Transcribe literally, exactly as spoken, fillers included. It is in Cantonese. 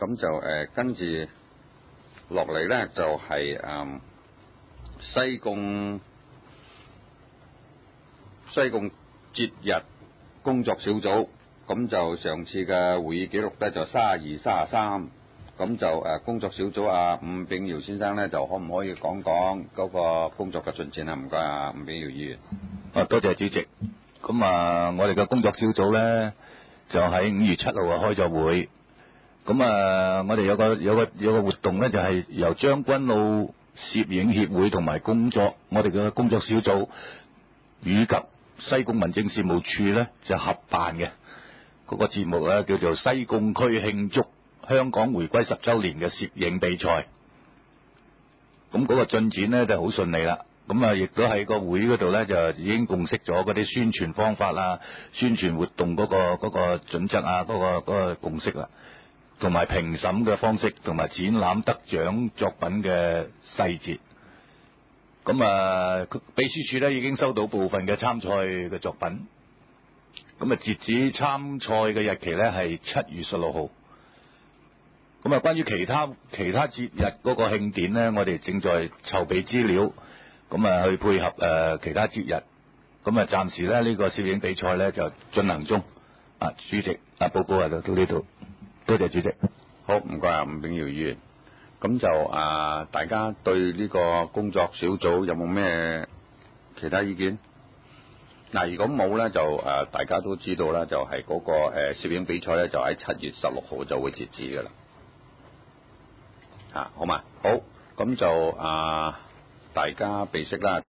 咁就誒跟住落嚟咧，就係、是、誒、嗯、西貢西貢節日工作小組。咁就上次嘅會議記錄咧就三十二、三十三。咁就誒工作小組啊，伍炳堯先生咧就可唔可以講講嗰個工作嘅進展啊？唔該啊，伍炳堯議員。 啊，多謝主席。咁啊，我哋嘅工作小組咧就喺五月七號啊開咗會。咁啊，我哋有個有個有個活動咧，就係由將軍澳攝影協會同埋工作我哋嘅工作小組以及西貢民政事務處咧就合辦嘅嗰個節目咧，叫做西貢區慶祝香港回歸十週年嘅攝影比賽。咁嗰個進展咧就好順利啦。咁啊，亦都喺個會嗰度咧就已經共識咗嗰啲宣傳方法啦、宣傳活動嗰個嗰個準則啊、嗰個嗰個共識啦，同埋評審嘅方式，同埋展覽得獎作品嘅細節。咁啊，秘書處咧已經收到部分嘅參賽嘅作品。咁啊，截止參賽嘅日期咧係七月十六號。咁啊，關於其他其他節日嗰個慶典咧，我哋正在籌備資料，咁啊去配合誒、呃、其他節日。咁啊，暫時咧呢、這個攝影比賽咧就進行中。啊，主席啊，報告啊到到呢度，多謝主席。 好，唔該啊，伍炳堯議員。咁就啊，大家對呢個工作小組有冇咩其他意見？嗱，如果冇咧，就誒、啊、大家都知道啦，就係、是、嗰、那個誒攝影比賽咧，就喺七月十六號就會截止噶啦。啊，好嘛，好，咁就啊，大家備悉啦。